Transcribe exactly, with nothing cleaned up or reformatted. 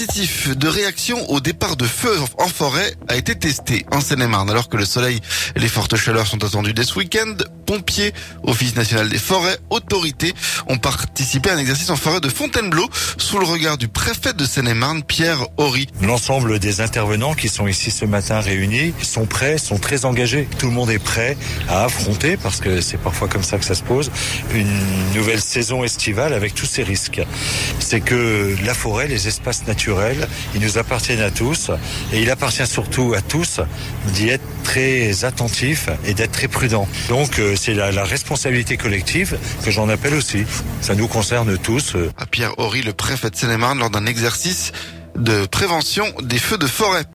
dispositif de réaction au départ de feux en forêt a été testé en Seine-et-Marne. Alors que le soleil et les fortes chaleurs sont attendus dès ce week-end, pompiers, Office national des forêts, autorités ont participé à un exercice en forêt de Fontainebleau sous le regard du préfet de Seine-et-Marne, Pierre Horry. L'ensemble des intervenants qui sont ici ce matin réunis sont prêts, sont très engagés. Tout le monde est prêt à affronter, parce que c'est parfois comme ça que ça se pose, une nouvelle saison estivale avec tous ces risques. C'est que la forêt, les espaces naturels, ils nous appartiennent à tous, et il appartient surtout à tous d'y être très attentifs et d'être très prudents. Donc c'est la, la responsabilité collective que j'en appelle aussi. Ça nous concerne tous. À Pierre Horry, le préfet de Seine-et-Marne, lors d'un exercice de prévention des feux de forêt.